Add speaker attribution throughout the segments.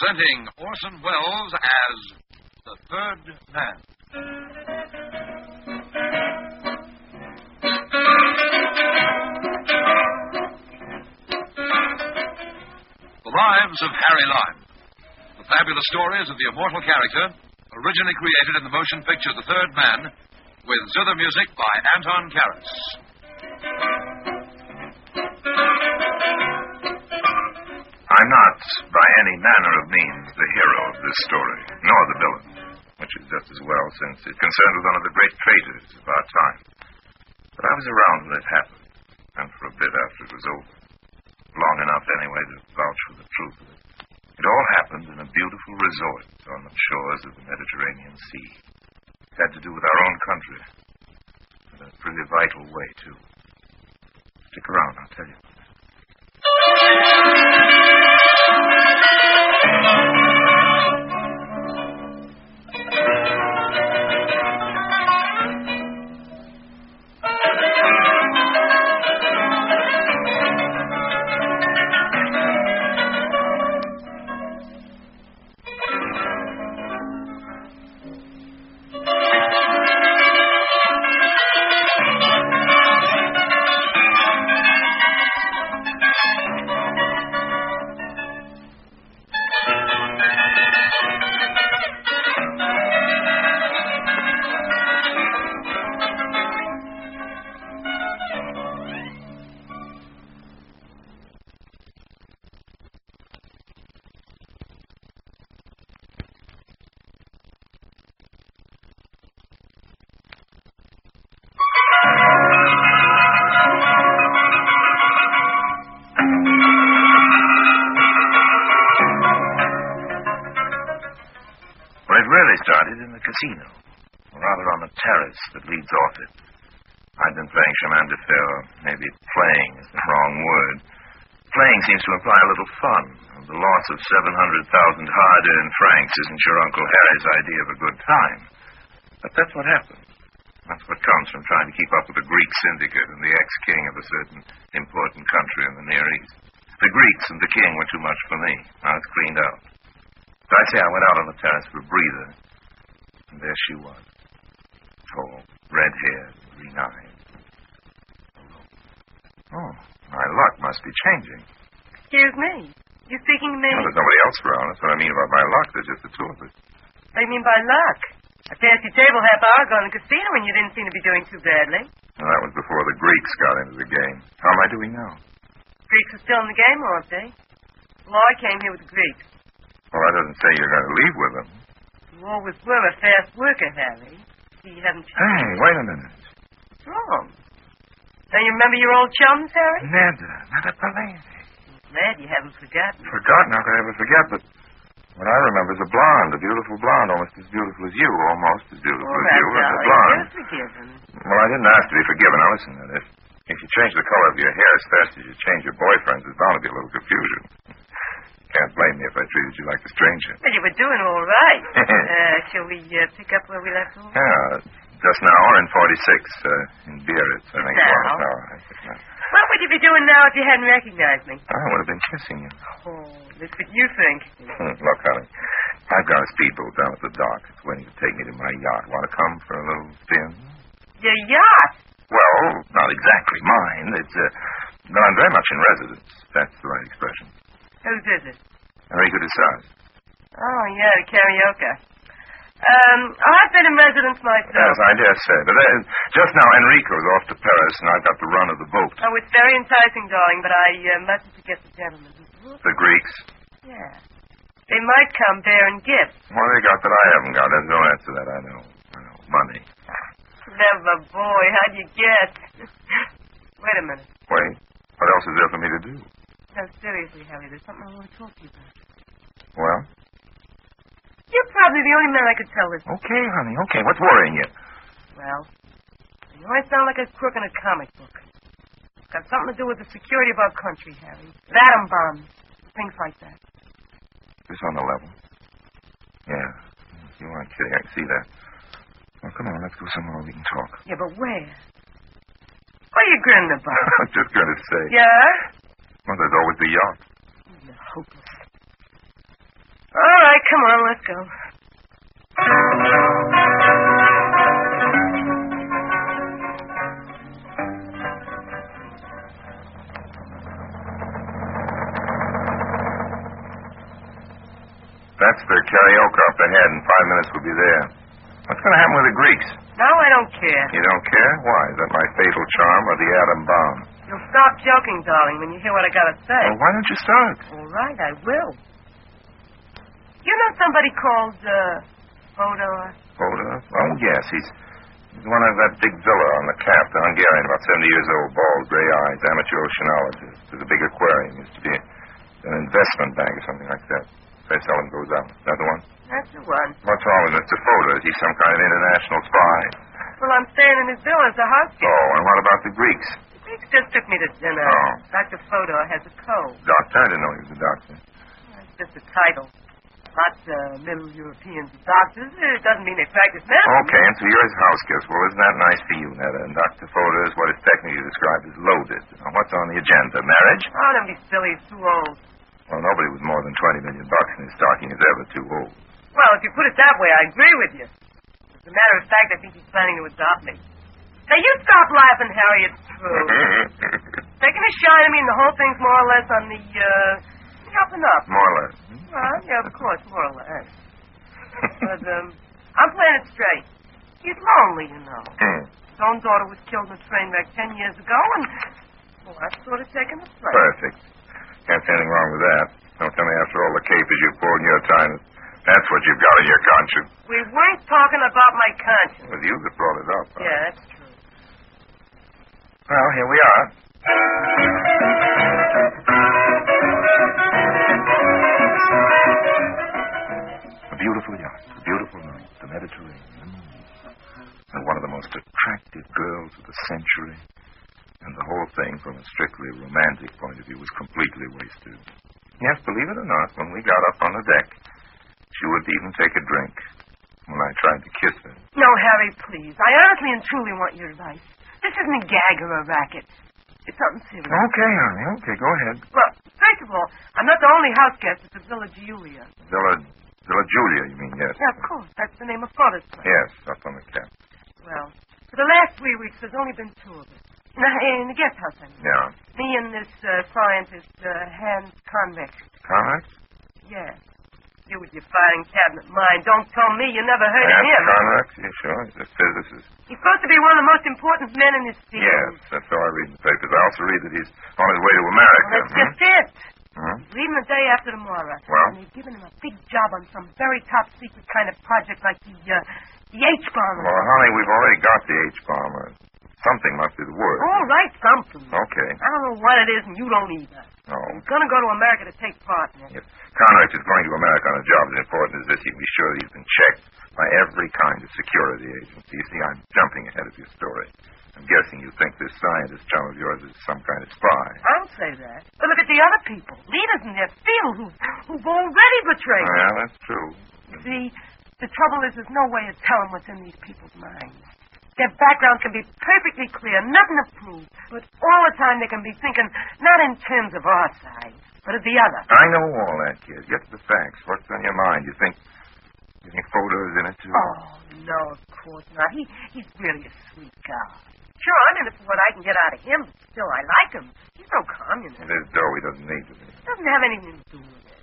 Speaker 1: Presenting Orson Welles as The Third Man. The Lives of Harry Lime. The fabulous stories of the immortal character, originally created in the motion picture The Third Man, with zither music by Anton Karas.
Speaker 2: I'm not, by any manner of means, the hero of this story, nor the villain, which is just as well since it concerns one of the great traitors of our time. But I was around when it happened, and for a bit after it was over. Long enough, anyway, to vouch for the truth of it. It all happened in a beautiful resort on the shores of the Mediterranean Sea. It had to do with our own country, in a pretty vital way, too. Stick around, I'll tell you. Started in the casino, or rather on the terrace that leads off it. I'd been playing chemin de fer, or maybe playing is the wrong word. Playing seems to imply a little fun, and the loss of 700,000 hard-earned francs isn't your Uncle Harry's idea of a good time. But that's what happened. That's what comes from trying to keep up with the Greek syndicate and the ex-king of a certain important country in the Near East. The Greeks and the king were too much for me. I was cleaned out. So I say I went out on the terrace for a breather. And there she was. Tall, red-haired, green-eyed. Oh, my luck must be changing.
Speaker 3: Excuse me. You speaking to me?
Speaker 2: Well, there's nobody else around. That's what I mean about my luck. There's just the two of us.
Speaker 3: What do you mean by luck? I passed your table half hour ago in the casino and you didn't seem to be doing too badly.
Speaker 2: Well, that was before the Greeks got into the game. How am I doing now?
Speaker 3: Greeks are still in the game, aren't they? Well, I came here with the Greeks.
Speaker 2: Well, that doesn't say you're going to leave with them.
Speaker 3: You always were a fast worker, Harry. See, you haven't changed.
Speaker 2: Hey, wait a minute.
Speaker 3: What's wrong? Now, you remember your old chums, Harry?
Speaker 2: Nada Palese.
Speaker 3: Glad you haven't forgotten.
Speaker 2: Forgotten? How could I ever forget? But what I remember is a blonde, a beautiful blonde, almost as beautiful as you, almost as beautiful as you, and a blonde.
Speaker 3: You're forgiven.
Speaker 2: Well, I didn't ask to be forgiven. Now, listen, if you change the color of your hair as fast as you change your boyfriend's, there's bound to be a little confusion. Can't blame me if I treated you like a stranger.
Speaker 3: Well, you were doing all right. Shall we pick up where we left off?
Speaker 2: Yeah, just now in 46, in Biarritz, I think.
Speaker 3: Now? What would you be doing now if you hadn't recognized me?
Speaker 2: I would have been kissing you.
Speaker 3: Oh, that's what you think.
Speaker 2: Look, honey, I've got a speedboat down at the dock. It's waiting to take me to my yacht. Want to come for a little spin?
Speaker 3: Your yacht?
Speaker 2: Well, not exactly mine. But I'm very much in residence. That's the right expression.
Speaker 3: Whose is it?
Speaker 2: Enrico de Saz.
Speaker 3: Oh, yeah, the karaoke. I've been in residence myself.
Speaker 2: Yes, I dare say. But just now, Enrico's off to Paris, and I've got the run of the boat.
Speaker 3: Oh, it's very enticing, darling, but I mustn't forget the gentlemen.
Speaker 2: The Greeks?
Speaker 3: Yeah. They might come bearing gifts.
Speaker 2: What have they got that I haven't got? There's no answer to that, I know. Money.
Speaker 3: Clever boy. How'd you guess? Wait a minute.
Speaker 2: Wait? What else is there for me to do?
Speaker 3: No, seriously, Harry, there's something I want to talk to you about.
Speaker 2: Well?
Speaker 3: You're probably the only man I could tell this.
Speaker 2: Okay, honey, okay. What's worrying you?
Speaker 3: Well, you know I sound like a crook in a comic book. It's got something to do with the security of our country, Harry. Atom bombs, things like that.
Speaker 2: This on the level? Yeah. You aren't kidding. I can see that. Well, come on, let's go somewhere where we can talk.
Speaker 3: Yeah, but where? What are you grinning about?
Speaker 2: I was just going to say.
Speaker 3: Yeah?
Speaker 2: Well, there's always the yacht.
Speaker 3: You're hopeless. All right, come on, let's go.
Speaker 2: That's the karaoke up ahead. In 5 minutes we'll be there. What's going to happen with the Greeks?
Speaker 3: Now I don't care.
Speaker 2: You don't care? Why? Is that my fatal charm or the atom bomb?
Speaker 3: You'll stop joking, darling, when you hear what I gotta say.
Speaker 2: Well, why don't you start?
Speaker 3: All right, I will. You know somebody called, Fodor?
Speaker 2: Fodor? Oh, yes. He's one of that big villa on the Cap, the Hungarian, about 70 years old, bald, gray eyes, amateur oceanologist. There's a big aquarium. Used to be an investment bank or something like that. They seldom goes out. Is that the one?
Speaker 3: That's the one.
Speaker 2: What's wrong with Mr. Fodor? Is he some kind of international spy?
Speaker 3: Well, I'm staying in his villa as a housekeeper.
Speaker 2: Oh, and what about the Greeks?
Speaker 3: The Greeks just took me to dinner.
Speaker 2: Oh.
Speaker 3: Dr. Fodor has a cold.
Speaker 2: Doctor? I didn't know he was a doctor.
Speaker 3: That's just a title. Lots of Middle Europeans are doctors. It doesn't mean they practice medicine.
Speaker 2: Okay, and so you're his house guest. Well, isn't that nice for you, Netta? And Dr. Fodor is what is technically described as loaded. Now, what's on the agenda? Marriage?
Speaker 3: Oh, don't be silly. He's too old.
Speaker 2: Well, nobody with more than $20 million in his stocking is ever too old.
Speaker 3: Well, if you put it that way, I agree with you. As a matter of fact, I think he's planning to adopt me. Now, you stop laughing, Harry. It's true. Taking a shine at me, and the whole thing's more or less on the up and up.
Speaker 2: More or less.
Speaker 3: Well, yeah, of course, more or less. But, I'm playing it straight. He's lonely, you know. His own daughter was killed in a train wreck 10 years ago, and, well, I've sort of taken the place.
Speaker 2: Perfect. Can't see anything wrong with that. Don't tell me after all the capers you've poured in your time, that's what you've got in your conscience.
Speaker 3: We weren't talking about my conscience.
Speaker 2: It was you that brought it up. Huh?
Speaker 3: Yeah, that's true.
Speaker 2: Well, here we are. A beautiful yacht, a beautiful night, the Mediterranean. And one of the most attractive girls of the century. And the whole thing, from a strictly romantic point of view, was completely wasted. Yes, believe it or not, when we got up on the deck, she wouldn't even take a drink when I tried to kiss her.
Speaker 3: No, Harry, please. I honestly and truly want your advice. This isn't a gag or a racket. It's something serious.
Speaker 2: Okay, honey. Okay, go ahead.
Speaker 3: Well, first of all, I'm not the only house guest at the Villa Giulia.
Speaker 2: Villa Giulia, you mean, yes?
Speaker 3: Yeah, of course. That's the name of Father's place.
Speaker 2: Yes, up on the Cap.
Speaker 3: Well, for the last 3 weeks, there's only been 2 of us. In the guest house, I mean.
Speaker 2: Yeah.
Speaker 3: Me and this scientist, Hans Convex.
Speaker 2: Convex?
Speaker 3: Yeah. You with your filing cabinet mind. Don't tell me you never heard of him.
Speaker 2: Convex? Yeah, sure. He's a physicist.
Speaker 3: He's supposed to be one of the most important men in his field.
Speaker 2: Yes, that's how I read in the papers. I also read that he's on his way to America.
Speaker 3: Well, that's just it.
Speaker 2: Hmm?
Speaker 3: Leaving the day after tomorrow.
Speaker 2: Well?
Speaker 3: And they've given him a big job on some very top secret kind of project like the H-bomb.
Speaker 2: Well, honey, we've already got the H-bomb. Something must be the word.
Speaker 3: All right, something.
Speaker 2: Okay.
Speaker 3: I don't know what it is, and you don't either.
Speaker 2: Oh.
Speaker 3: He's going to go to America to take part in it.
Speaker 2: If Conrex is going to America on a job as important as this, you can be sure that he's been checked by every kind of security agency. You see, I'm jumping ahead of your story. I'm guessing you think this scientist chum of yours is some kind of spy.
Speaker 3: I don't say that. But look at the other people, leaders in their field who've already betrayed
Speaker 2: Oh,
Speaker 3: him.
Speaker 2: yeah, that's true.
Speaker 3: You see, the trouble is there's no way of telling what's in these people's minds. Their background can be perfectly clear, nothing to prove, but all the time they can be thinking not in terms of our side, but of the other.
Speaker 2: I know all that, kid. Get to the facts. What's on your mind? You think Fodor's in it, too?
Speaker 3: Oh, no, of course not. He's really a sweet guy. Sure, I'm in it for what I can get out of him, but still, I like him. He's no communist.
Speaker 2: There's dough he doesn't need to be.
Speaker 3: Doesn't have anything to do with it.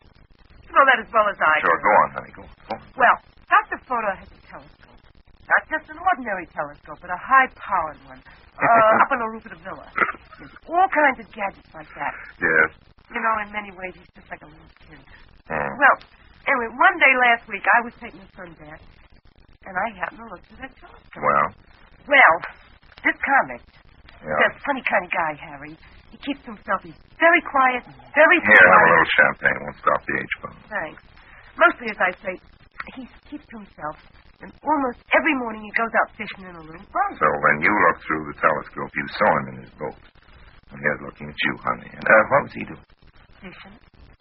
Speaker 3: You know that as well as I do.
Speaker 2: Sure, go on, honey. Go on.
Speaker 3: Well, Dr. Fodor has a telescope. Not just an ordinary telescope, but a high-powered one. Up on the roof of the villa. There's all kinds of gadgets like that.
Speaker 2: Yes.
Speaker 3: You know, in many ways, he's just like a little kid.
Speaker 2: Hmm.
Speaker 3: Well, anyway, one day last week, I was taking a sunbath, and I happened to look through that telescope. Well, this convict,
Speaker 2: Yeah.
Speaker 3: he's a funny kind of guy, Harry. He keeps to himself. He's very quiet, very
Speaker 2: Here, have a
Speaker 3: quiet.
Speaker 2: little champagne. Won't stop the H-bomb.
Speaker 3: Thanks. Mostly, as I say, he keeps to himself, and almost every morning he goes out fishing in a little boat.
Speaker 2: So when you looked through the telescope, you saw him in his boat. And he was looking at you, honey. And what was he doing?
Speaker 3: Fishing?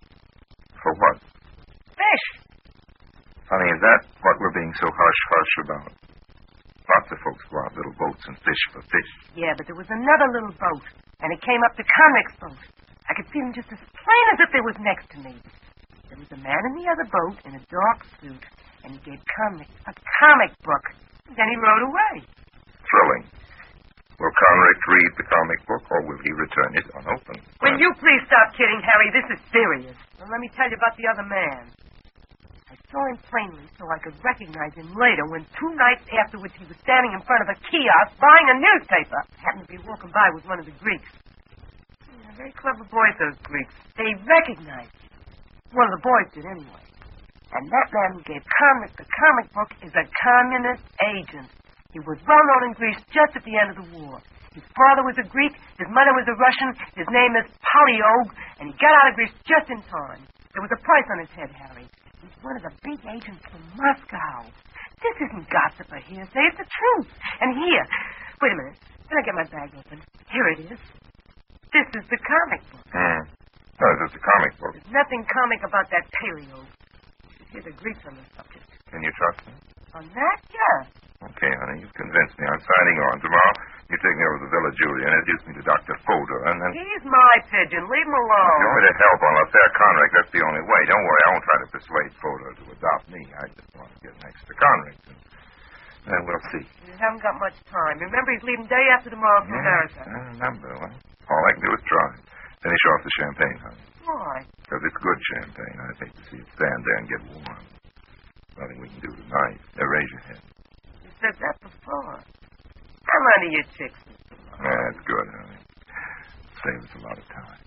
Speaker 2: For what?
Speaker 3: Fish!
Speaker 2: Honey, is that what we're being so hush-hush about? Lots of folks go out little boats and fish for fish.
Speaker 3: Yeah, but there was another little boat, and it came up to Conrex's boat. I could see him just as plain as if they was next to me. There was a man in the other boat in a dark suit, and he gave Conrick a comic book. Then he rowed away.
Speaker 2: Thrilling. Will Conrick read the comic book, or will he return it unopened?
Speaker 3: Will you please stop kidding, Harry? This is serious. Now, let me tell you about the other man. I saw him plainly so I could recognize him later when 2 nights afterwards he was standing in front of a kiosk buying a newspaper. Happened to be walking by with one of the Greeks. Yeah, very clever boys, those Greeks. They recognized him. One of the boys did anyway. And that man who gave Conrick the comic book is a communist agent. He was well known in Greece just at the end of the war. His father was a Greek, his mother was a Russian, his name is Polyog, and he got out of Greece just in time. There was a price on his head, Harry. He's one of the big agents from Moscow. This isn't gossip or hearsay, it's the truth. And here, wait a minute, let me get my bag open. Here it is. This is the comic book.
Speaker 2: Oh, this is the comic book.
Speaker 3: There's nothing comic about that Paleo. You should hear the Greeks on the subject.
Speaker 2: Can you trust me?
Speaker 3: On that, yeah.
Speaker 2: Okay, honey, you've convinced me. I'm signing on. Tomorrow, you take me over to the Villa Julia and introduce me to Dr. Fodor, and then...
Speaker 3: He's my pigeon. Leave him alone.
Speaker 2: If you want me to help on Affair Conrick, that's the only way. Don't worry, I won't try to persuade Fodor to adopt me. I just want to get next to Conrick, and then we'll see.
Speaker 3: You haven't got much time. Remember, he's leaving day after tomorrow for America.
Speaker 2: I remember. Well, all I can do is try. Finish off the champagne, honey.
Speaker 3: Why?
Speaker 2: Because it's good champagne. I'd hate to see it stand there and get warm. Nothing we can do tonight. Now raise your head.
Speaker 3: You said that before. I'm under your chicks, Mr. Love.
Speaker 2: That's good, honey. Saves us a lot of time.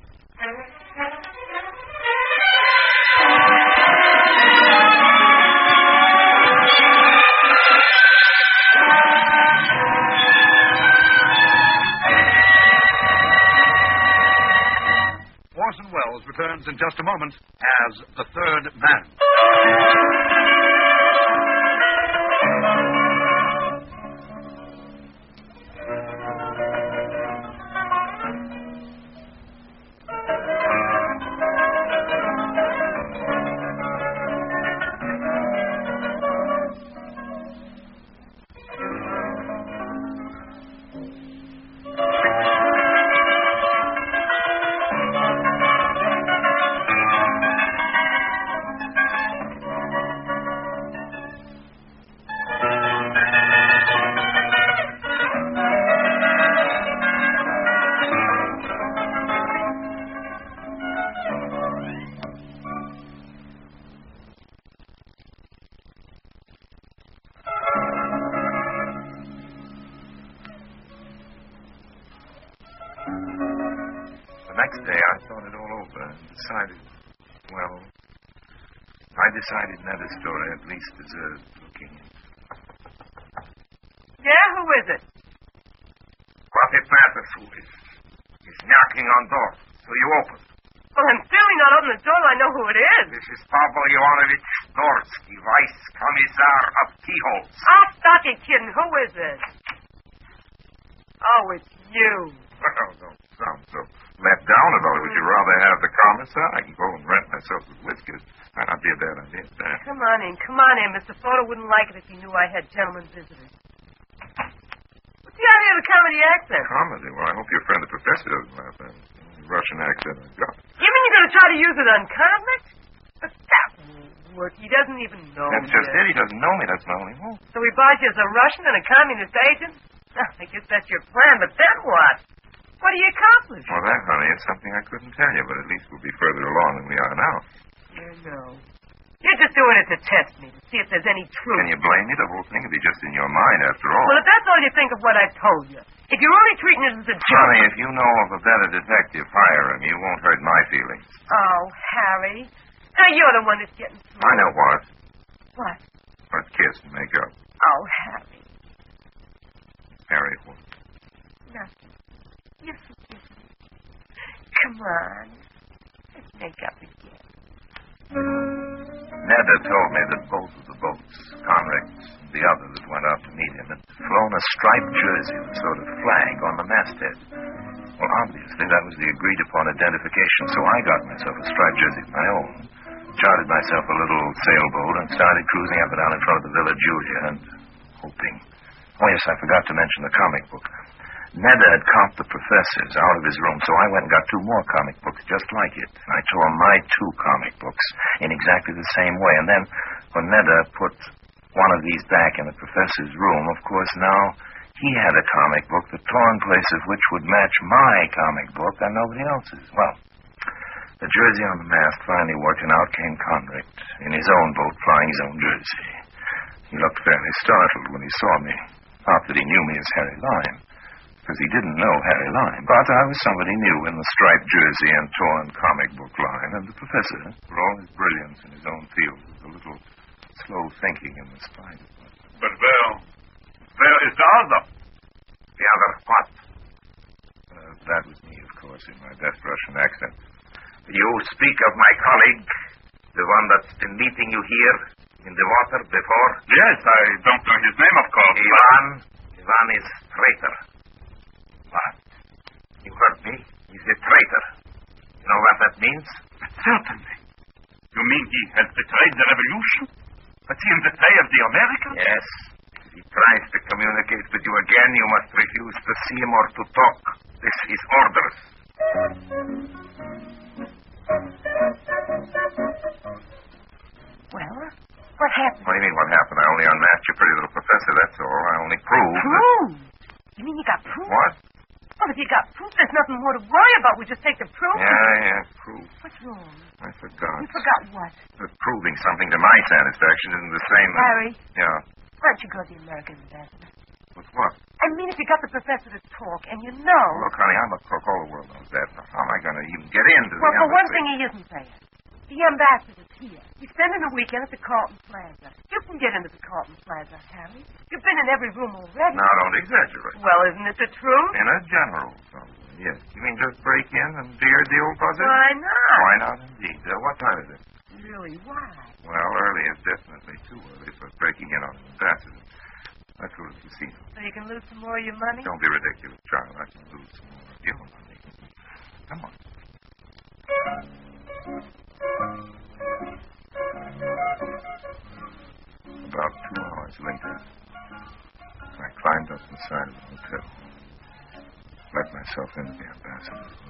Speaker 1: Orson Welles returns in just a moment as the third man.
Speaker 2: Next day, I thought it all over and decided, well, I decided Netta's story at least deserved looking into.
Speaker 3: Yeah, who is it?
Speaker 2: What it matters who is. He's knocking on door, so you open.
Speaker 3: Well, I'm certainly not opening the door. I know who it is.
Speaker 2: This is Pavel Ivanovich Dorsky, Vice Commissar of Keyholes.
Speaker 3: Oh, stop you kidding. Who is it? Oh, it's you.
Speaker 2: Well, don't sound so let down about it. Would you rather have the commissar? I can go and rent myself with whiskers. Might not be a bad idea.
Speaker 3: Come on in. Mr. Fodor wouldn't like it if he knew I had gentlemen visitors. What's the idea of the comedy accent?
Speaker 2: Comedy? Well, I hope your friend the professor doesn't laugh at it. Russian accent I got.
Speaker 3: You mean you're going to try to use it on Convict? But that won't work. He doesn't even know
Speaker 2: That's just it. He doesn't know me. That's my only hope.
Speaker 3: So he buys you as a Russian and a communist agent? I guess that's your plan, but then what? What do you accomplish?
Speaker 2: Well, that, honey, is something I couldn't tell you, but at least we'll be further along than we are now.
Speaker 3: You know. You're just doing it to test me, to see if there's any truth.
Speaker 2: Can you blame me? The whole thing will be just in your mind, after all.
Speaker 3: Well, if that's all you think of what I told you, if you're only treating it as a joke...
Speaker 2: Honey, if you know of a better detective, hire him. You won't hurt my feelings.
Speaker 3: Oh, Harry. Now, you're the one that's getting through.
Speaker 2: I know what.
Speaker 3: What?
Speaker 2: Let's kiss and make up.
Speaker 3: Oh, Harry.
Speaker 2: Harry, what?
Speaker 3: Nothing. You're forgiven me. Come on. Let's make up again.
Speaker 2: Neda told me that both of the boats, Conrick's and the other that went out to meet him, had flown a striped jersey with a sort of flag on the masthead. Well, obviously, that was the agreed-upon identification, so I got myself a striped jersey of my own, chartered myself a little sailboat, and started cruising up and down in front of the Villa Julia and hoping. Oh, yes, I forgot to mention the comic book. Neda had comped the professor's out of his room, so I went and got 2 more comic books just like it. And I tore my 2 comic books in exactly the same way. And then when Neda put one of these back in the professor's room, of course, now he had a comic book, the torn place of which would match my comic book and nobody else's. Well, the jersey on the mast finally worked, and out came Convict in his own boat flying his own jersey. He looked fairly startled when he saw me. Not that he knew me as Harry Lime, because he didn't know Harry Lime, but I was somebody new in the striped jersey and torn comic book line, and the professor, for all his brilliance in his own field, was a little slow thinking in the spite of it.
Speaker 4: But where is the other?
Speaker 2: The other what? That was me, of course, in my best Russian accent. You speak of my colleague, the one that's been meeting you here in the water before?
Speaker 4: Yes, I don't know his name, of course.
Speaker 2: Ivan is traitor. What? You heard me? He's a traitor. You know what that means?
Speaker 4: Certainly. You mean he has betrayed the revolution? But he in the pay of the Americans?
Speaker 2: Yes. If he tries to communicate with you again, you must refuse to see him or to talk. This is orders.
Speaker 3: Well, what happened?
Speaker 2: What do you mean, what happened? I only unmasked your pretty little professor, that's all. I only proved
Speaker 3: Proof? You mean you got proof?
Speaker 2: What?
Speaker 3: Well, if you got proof, there's nothing more to worry about. We just take the proof.
Speaker 2: Yeah, proof.
Speaker 3: What's wrong?
Speaker 2: I forgot.
Speaker 3: You forgot what?
Speaker 2: That proving something to my satisfaction isn't the same as...
Speaker 3: Harry,
Speaker 2: Yeah.
Speaker 3: why don't you go to the American ambassador?
Speaker 2: With what?
Speaker 3: I mean, if you got the professor to talk, and you know...
Speaker 2: Look, honey, I'm a crook. All the world knows that. How am I going to even get into
Speaker 3: Well,
Speaker 2: the
Speaker 3: for one
Speaker 2: embassy?
Speaker 3: thing, he isn't there. The ambassador's here. He's spending the weekend at the Carlton Plaza. You can get into the Carlton Plaza, Harry. You've been in every room already.
Speaker 2: Now, don't exaggerate.
Speaker 3: Well, isn't it the truth?
Speaker 2: In a general, yes. You mean just break in and do your deal, Buzzer?
Speaker 3: Why not?
Speaker 2: Why not, indeed. What time is it?
Speaker 3: Really, why?
Speaker 2: Well, early is definitely too early for breaking in on an ambassador. Let's go to the casino.
Speaker 3: So you can lose some more of your money?
Speaker 2: Don't be ridiculous, child. I can lose some more of your money. Come on. About 2 hours later, I climbed up the side of the hotel. Let myself into the ambassador's room.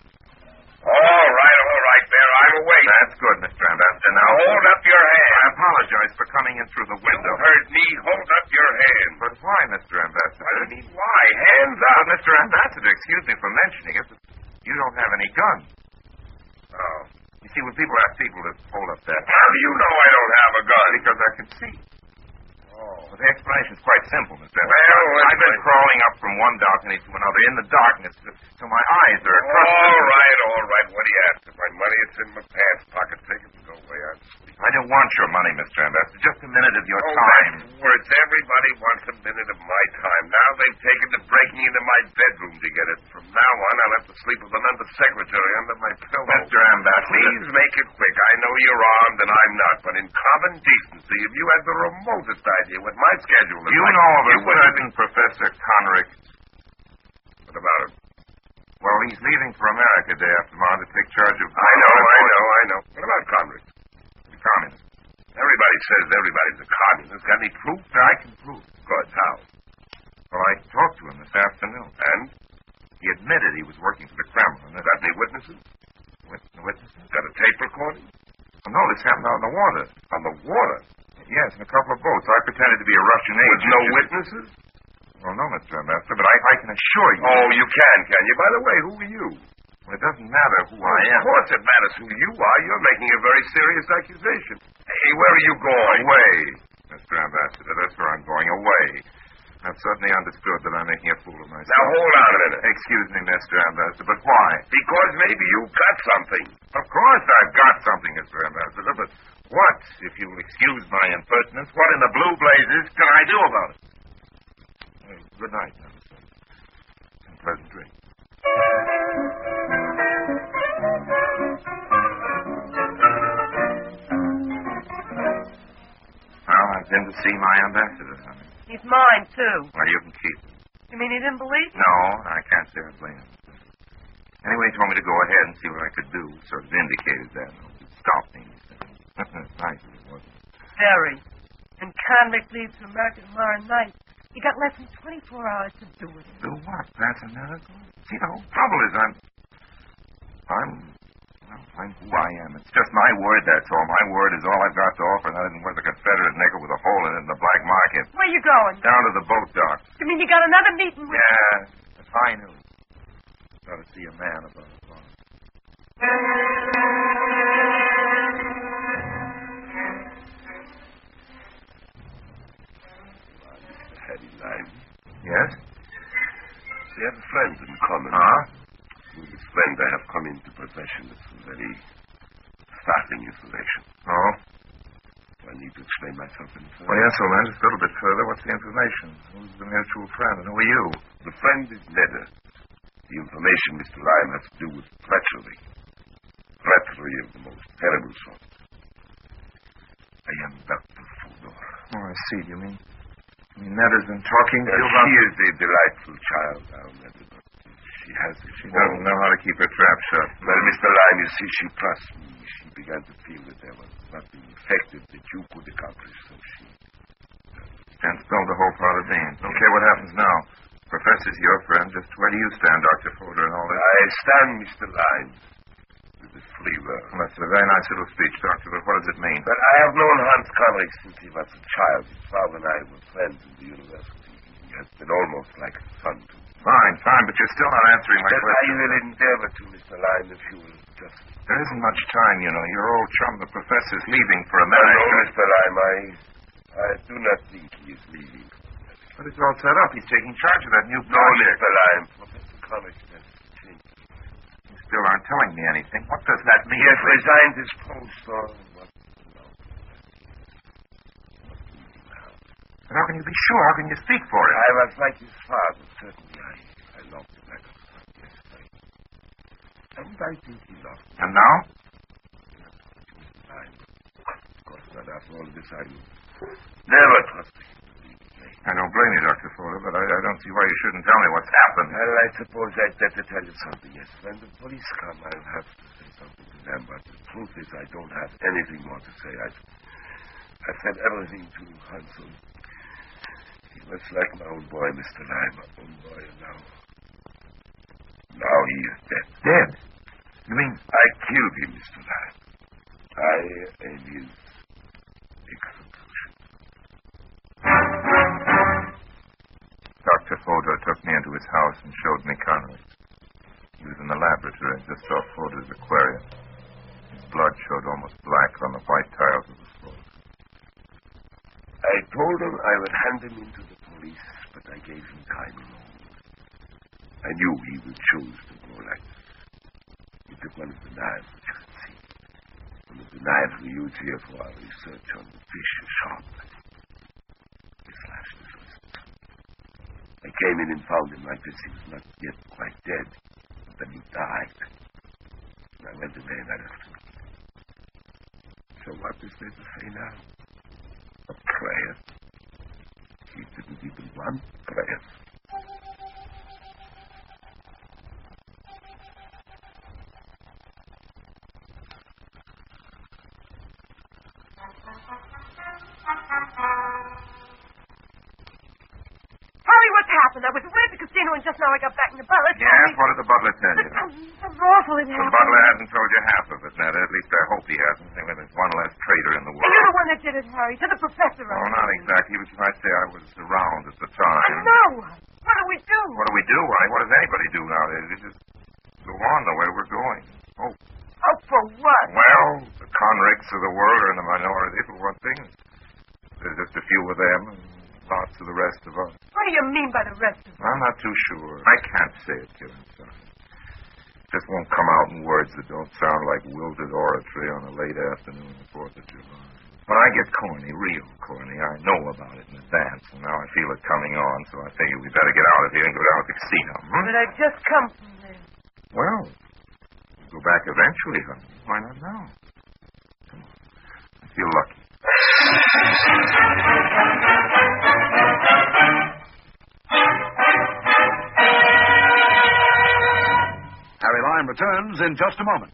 Speaker 4: All right, there. I'm awake.
Speaker 2: That's good, Mr. Ambassador. Now
Speaker 4: Hold up your hand.
Speaker 2: I apologize for coming in through the window.
Speaker 4: You heard me. Hold up your hand.
Speaker 2: But why, Mr. Ambassador?
Speaker 4: What do you mean, why? Hands up.
Speaker 2: Mr. Ambassador, excuse me for mentioning it, but you don't have any gun.
Speaker 4: Oh.
Speaker 2: You see, when people ask people to hold up that...
Speaker 4: How do you know I don't have a gun?
Speaker 2: Because I can see.
Speaker 4: Oh.
Speaker 2: Well, the explanation's quite simple, Mr.
Speaker 4: Well,
Speaker 2: Ambassador. I've been
Speaker 4: anyway.
Speaker 2: crawling up from one balcony to another in the darkness, so my eyes are accustomed.
Speaker 4: All right. What do you ask? If my money is in my pants pocket, take it and go away. I'm sleeping.
Speaker 2: I don't want your money, Mr. Ambassador. Just a minute of your
Speaker 4: Oh,
Speaker 2: time.
Speaker 4: that's words. Everybody wants a minute of my time. Now they've taken to breaking into my bedroom to get it. From now on, I'll have to sleep with another secretary under my pillow.
Speaker 2: Mr. Ambassador.
Speaker 4: Please make it quick. I know you're armed and I'm not, but in common decency, if you had the remotest idea what my schedule is
Speaker 2: You
Speaker 4: like,
Speaker 2: know of a
Speaker 4: you wouldn't
Speaker 2: certain Professor Conrick.
Speaker 4: What about him?
Speaker 2: Well, he's leaving for America day after tomorrow to take charge of...
Speaker 4: I know. What about Conrick?
Speaker 2: The communist.
Speaker 4: Everybody says everybody's a communist. Got any proof?
Speaker 2: I can prove it.
Speaker 4: Good. How?
Speaker 2: Well, I talked to him this afternoon.
Speaker 4: And?
Speaker 2: He admitted he was working for the Kremlin.
Speaker 4: Got any witnesses?
Speaker 2: Witnesses?
Speaker 4: Got a tape recording?
Speaker 2: Oh, no, this happened out in the water.
Speaker 4: On the water?
Speaker 2: Yes, in a couple of boats. I pretended to be a Russian agent.
Speaker 4: With no witnesses?
Speaker 2: Well, no, Mr. Ambassador, but I can assure you...
Speaker 4: Oh, you can you? By the way, who are you?
Speaker 2: Well, it doesn't matter who I am.
Speaker 4: Of course it matters who you are. You're making a very serious accusation. Hey, where are you going?
Speaker 2: Away, Mr. Ambassador. That's where I'm going. Away. I've suddenly understood that I'm making a fool of myself.
Speaker 4: Now, hold on a minute.
Speaker 2: Excuse me, Mr. Ambassador, but why?
Speaker 4: Because maybe you've got something.
Speaker 2: Of course I've got something, Mr. Ambassador, but what, if you'll excuse my impertinence, what in the blue blazes can I do about it? Good night, Ambassador. And pleasant dreams. Well, I've been to see my ambassador, honey.
Speaker 3: He's mine, too.
Speaker 2: Well, you can keep it.
Speaker 3: You mean he didn't believe me?
Speaker 2: No, I can't say I blame him. Anyway, he told me to go ahead and see what I could do. Sort of indicated that. Stop me, he said. Nice of it, wasn't it?
Speaker 3: Very. And Convict leaves for America tomorrow night. You got less than 24 hours to do it.
Speaker 2: Do what? That's a miracle? See, the whole trouble is I'm who I am. It's just my word, that's all. My word is all I've got to offer, and that isn't worth a Confederate nickel with a hole in it in the black market.
Speaker 3: Where you going?
Speaker 2: Down to the boat dock.
Speaker 3: You mean you got another meeting with...
Speaker 2: Yeah, if I knew. Got to see a man about it.
Speaker 4: Harry Lime.
Speaker 2: Yes?
Speaker 4: We have a friend in common.
Speaker 2: Uh-huh.
Speaker 4: With this friend, I have come into possession of some very startling information.
Speaker 2: Oh?
Speaker 4: Do I need to explain myself any further?
Speaker 2: Well, yes, old man, just a little bit further. What's the information? Who's the mutual friend, and who are you?
Speaker 4: The friend is Nedder. The information, Mr. Lime, has to do with treachery. Treachery of the most terrible sort. I am Dr. Fodor.
Speaker 2: Oh, I see. You mean Nedder's been talking to you about...
Speaker 4: She is a delightful child now, Nedder. She
Speaker 2: doesn't know how to keep her trap shut.
Speaker 4: Well, Mr. Lime, you see, she trusts me. She began to feel that there was nothing effective that you could accomplish, so she...
Speaker 2: And spilled the whole pot of beans. Okay, what happens now? Professor's your friend. Just where do you stand, Dr. Fodor, and all this?
Speaker 4: I stand, Mr. Lime, with the free will.
Speaker 2: Well, that's a very nice little speech, Doctor, but what does it mean?
Speaker 4: But I have known Hans Conrick since he was a child. His father and I were friends in the university. He has been almost like a son to me.
Speaker 2: Fine, but you're still not answering my question.
Speaker 4: I will endeavor to, Mr. Lime, if you will just...
Speaker 2: There isn't much time, you know. Your old chum, the professor's leaving for
Speaker 4: No,
Speaker 2: America.
Speaker 4: Mr. Lime, I do not think he is leaving.
Speaker 2: But it's all set up. He's taking charge of that new
Speaker 4: No,
Speaker 2: project.
Speaker 4: Mr. Lime, Professor Conrick has changed.
Speaker 2: You still aren't telling me anything. What does that mean?
Speaker 4: He has resigned his post, or what? No.
Speaker 2: But how can you be sure? How can you speak for him?
Speaker 4: I was like his father, certainly. I loved him like a son, yes. And I think he loved me.
Speaker 2: And now?
Speaker 4: Of course not. After all this, I never trusted him to leave me.
Speaker 2: I don't blame you, Dr. Fodor, but I don't see why you shouldn't tell me what's happened.
Speaker 4: Well, I suppose I'd better tell you something, yes. When the police come, I'll have to say something to them, but the truth is I don't have anything more to say. I've said everything to Hansel. He was like my own boy, Mr. Lime, my own boy, and now he is dead.
Speaker 2: Dead? You mean...
Speaker 4: I killed him, Mr. Lime. I am his execution.
Speaker 2: Dr. Fodor took me into his house and showed me Conrick. He was in the laboratory just off Fodor's aquarium. His blood showed almost black on the white tiles of the floor.
Speaker 4: I told him I would hand him into the police, but I gave him time alone. I knew he would choose to go like this. He took one of the knives that you can see. One of the knives we use here for our research on the fish sharp. He slashed his wrist. I came in and found him like this. He was not yet quite dead, but then he died. And I went away and I left him. So what is there to say now? A prayer. He didn't even want prayer.
Speaker 3: Harry, what's happened? I was away at the casino and just now I got back in the butler.
Speaker 2: Yes, what did the butler tell you?
Speaker 3: It's awful it
Speaker 2: The
Speaker 3: happened.
Speaker 2: butler hasn't told you half of it, Netta. At least I hope he hasn't. There's one less traitor in the
Speaker 3: And
Speaker 2: world.
Speaker 3: you're the one that did it, Harry, to the professor.
Speaker 2: Oh, not exactly, but you might say I was around at the time.
Speaker 3: No. What do we do?
Speaker 2: What do we do? Why, what does anybody do nowadays? We just go on the way we're going. Oh,
Speaker 3: Oh, for what?
Speaker 2: well, the Conricks of the world are in the minority, for one thing. There's just a few of them and lots of the rest of us.
Speaker 3: What do you mean by the rest of it?
Speaker 2: I'm not too sure. I can't say it, Kevin, son. It just won't come out in words that don't sound like wilted oratory on a late afternoon the 4th of July. When I get corny, real corny, I know about it in advance, and now I feel it coming on, so I figure we better get out of here and go down to the casino.
Speaker 3: But I just come from there.
Speaker 2: Well, we'll go back eventually, honey. Why not now? Come on. I feel lucky.
Speaker 1: Harry Lime returns in just a moment.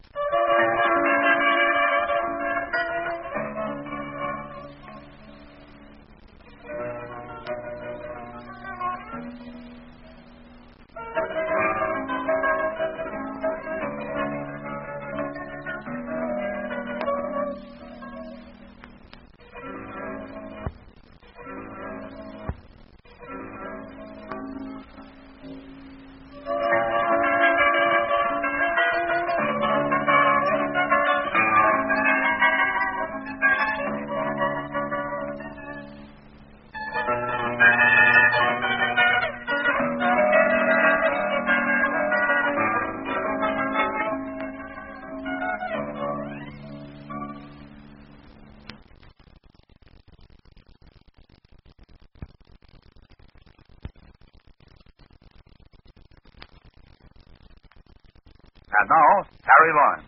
Speaker 1: And now, Harry Lime.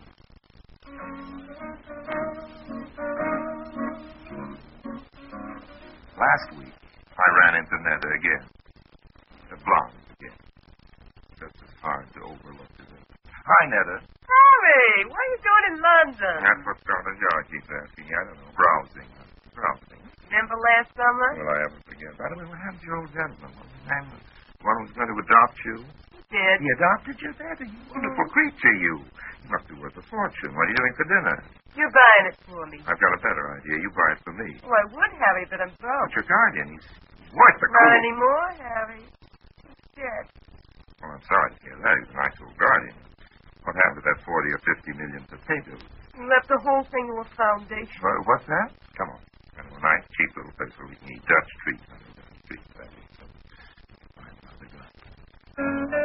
Speaker 2: Last week, I ran into Netta again. The blonde again. Just as hard to overlook as it. Hi, Netta.
Speaker 3: Harry, what are you doing in London?
Speaker 2: That's what Scotland Yard keeps asking. I don't know. Browsing.
Speaker 3: Remember last summer?
Speaker 2: Will I ever forget? By the way, what happened to your old gentleman? What was his name? The one who was going to adopt you?
Speaker 3: He did.
Speaker 2: He adopted you, Netta? You wonderful creature, you. You must be worth a fortune. What are you doing for dinner?
Speaker 3: You're buying it for me.
Speaker 2: I've got a better idea. You buy it for me.
Speaker 3: Well, I would, Harry, but I'm broke.
Speaker 2: But your guardian, he's worth the
Speaker 3: Not
Speaker 2: coup.
Speaker 3: anymore, Harry. He's dead.
Speaker 2: Well, I'm sorry to hear that. He's a nice old guardian. What happened to that 40 or 50 million potatoes?
Speaker 3: He left the whole thing to a foundation.
Speaker 2: What's that? Come on. Kind of a nice, cheap little place where we can eat Dutch treats. That is. Fine, I'll be glad.